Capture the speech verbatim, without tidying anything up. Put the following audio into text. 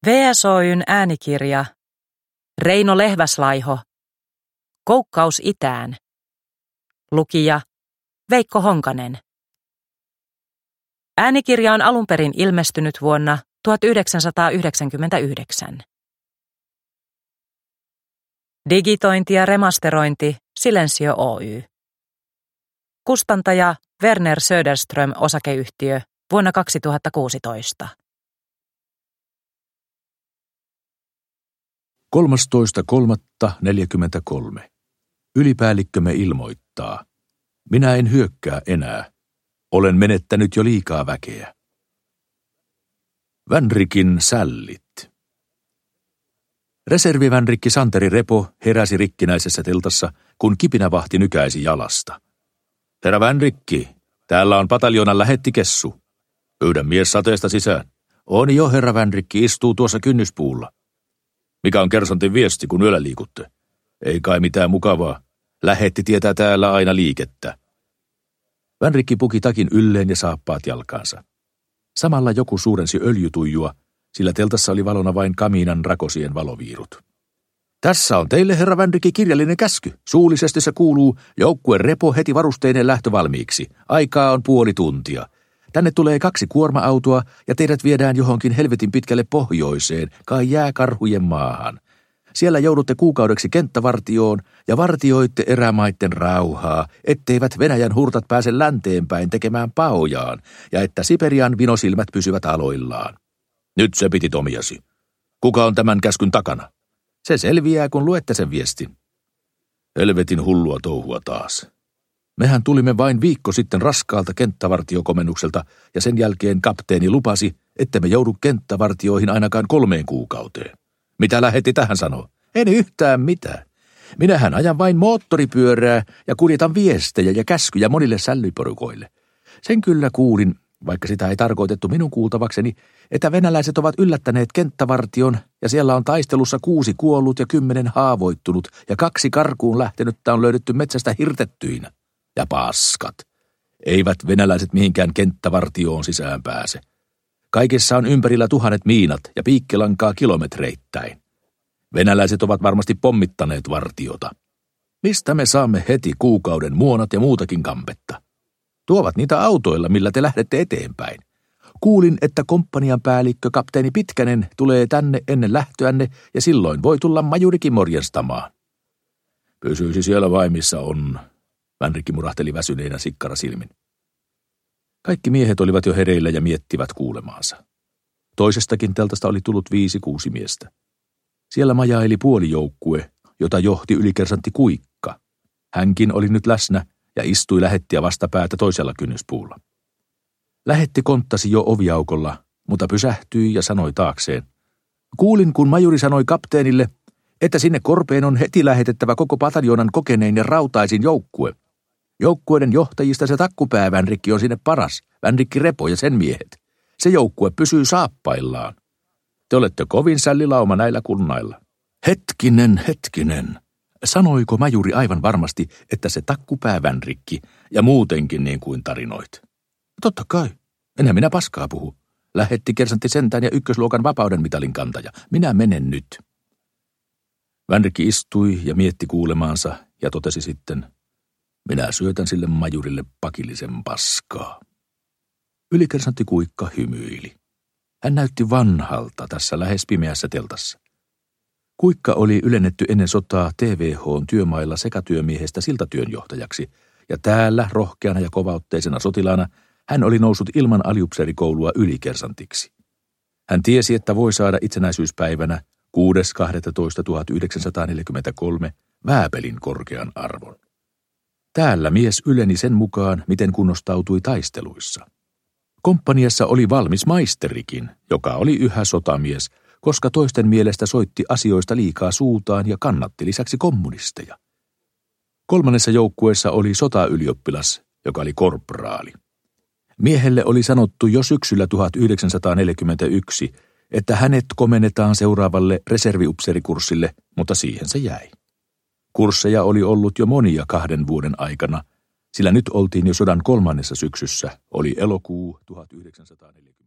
V S Oy:n äänikirja Reino Lehväslaiho Koukkaus itään. Lukija Veikko Honkanen. Äänikirja on alun perin ilmestynyt vuonna tuhatyhdeksänsataayhdeksänkymmentäyhdeksän. Digitointi ja remasterointi Silensio Oy. Kustantaja Werner Söderström osakeyhtiö vuonna kaksituhattakuusitoista. kolmastoista kolmatta neljäkymmentäkolme. Ylipäällikkömme ilmoittaa. Minä en hyökkää enää. Olen menettänyt jo liikaa väkeä. Vänrikin sällit. Reservivänrikki Santeri Repo heräsi rikkinäisessä teltassa, kun kipinävahti nykäisi jalasta. Herra Vänrikki, täällä on pataljonan lähettikessu. Pyydän mies sateesta sisään. On jo, herra Vänrikki, istuu tuossa kynnyspuulla. Mikä on kersontin viesti, kun yöllä liikutte? Ei kai mitään mukavaa. Lähetti tietää täällä aina liikettä. Vänrikki puki takin ylleen ja saappaat jalkaansa. Samalla joku suurensi öljytuijua, sillä teltassa oli valona vain kamiinan rakosien valoviirut. Tässä on teille, herra Vänrikki, kirjallinen käsky. Suullisesti se kuuluu, joukkue Repo heti varusteinen lähtö valmiiksi. Aikaa on puoli tuntia. Tänne tulee kaksi kuorma-autoa ja teidät viedään johonkin helvetin pitkälle pohjoiseen, kai jääkarhujen maahan. Siellä joudutte kuukaudeksi kenttävartioon ja vartioitte erämaitten rauhaa, etteivät Venäjän hurtat pääse länteenpäin tekemään paojaan ja että Siperian vinosilmät pysyvät aloillaan. Nyt se piti omiasi. Kuka on tämän käskyn takana? Se selviää, kun luette sen viestin. Helvetin hullua touhua taas. Mehän tulimme vain viikko sitten raskaalta kenttävartiokomennukselta ja sen jälkeen kapteeni lupasi, että me joudu kenttävartioihin ainakaan kolmeen kuukauteen. Mitä lähetti tähän sanoa? En yhtään mitään. Minähän ajan vain moottoripyörää ja kuljetan viestejä ja käskyjä monille sällyporukoille. Sen kyllä kuulin, vaikka sitä ei tarkoitettu minun kuultavakseni, että venäläiset ovat yllättäneet kenttävartion ja siellä on taistelussa kuusi kuollut ja kymmenen haavoittunut ja kaksi karkuun lähtenyttä on löydetty metsästä hirtettyinä. Ja paskat. Eivät venäläiset mihinkään kenttävartioon sisään pääse. Kaikessa on ympärillä tuhannet miinat ja piikkilankaa kilometreittäin. Venäläiset ovat varmasti pommittaneet vartiota. Mistä me saamme heti kuukauden muonat ja muutakin kampetta? Tuovat niitä autoilla, millä te lähdette eteenpäin. Kuulin, että komppanian päällikkö kapteeni Pitkänen tulee tänne ennen lähtöänne ja silloin voi tulla majurikin morjestamaan. Pysyisi siellä vain missä on. Vänrikki murahteli väsyneenä sikkara silmin. Kaikki miehet olivat jo hereillä ja miettivät kuulemaansa. Toisestakin teltasta oli tullut viisi kuusi miestä. Siellä majaili puolijoukkue, jota johti ylikersantti Kuikka. Hänkin oli nyt läsnä ja istui lähettiä vastapäätä toisella kynnyspuulla. Lähetti konttasi jo oviaukolla, mutta pysähtyi ja sanoi taakseen. Kuulin, kun majuri sanoi kapteenille, että sinne korpeen on heti lähetettävä koko pataljonan kokenein ja rautaisin joukkue. Joukkueiden johtajista se takkupää Vänrikki on sinne paras, Vänrikki Repo ja sen miehet. Se joukkue pysyy saappaillaan. Te olette kovin sällilauma näillä kunnailla. Hetkinen, hetkinen. Sanoiko majuri aivan varmasti, että se takkupää Vänrikki ja muutenkin niin kuin tarinoit? Totta kai. Enhän minä paskaa puhu. Lähetti kersantti sentään ja ykkösluokan vapauden mitalin kantaja. Minä menen nyt. Vänrikki istui ja mietti kuulemaansa ja totesi sitten, minä syötän sille majurille pakillisen paskaa. Ylikersantti Kuikka hymyili. Hän näytti vanhalta tässä lähes pimeässä teltassa. Kuikka oli ylennetty ennen sotaa T V H:n työmailla sekatyömiehestä siltatyönjohtajaksi, ja täällä rohkeana ja kovaotteisena sotilaana hän oli noussut ilman aliupseerikoulua ylikersantiksi. Hän tiesi, että voi saada itsenäisyyspäivänä kuudes kahdestoista tuhatyhdeksänsataaneljäkymmentäkolme vääpelin korkean arvon. Täällä mies yleni sen mukaan, miten kunnostautui taisteluissa. Komppaniassa oli valmis maisterikin, joka oli yhä sotamies, koska toisten mielestä soitti asioista liikaa suutaan ja kannatti lisäksi kommunisteja. Kolmannessa joukkueessa oli sotaylioppilas, joka oli korporaali. Miehelle oli sanottu jo syksyllä tuhatyhdeksänsataaneljäkymmentäyksi, että hänet komennetaan seuraavalle reserviupseerikurssille, mutta siihen se jäi. Kursseja oli ollut jo monia kahden vuoden aikana, sillä nyt oltiin jo sodan kolmannessa syksyssä, oli elokuu tuhatyhdeksänsataaneljäkymmentä.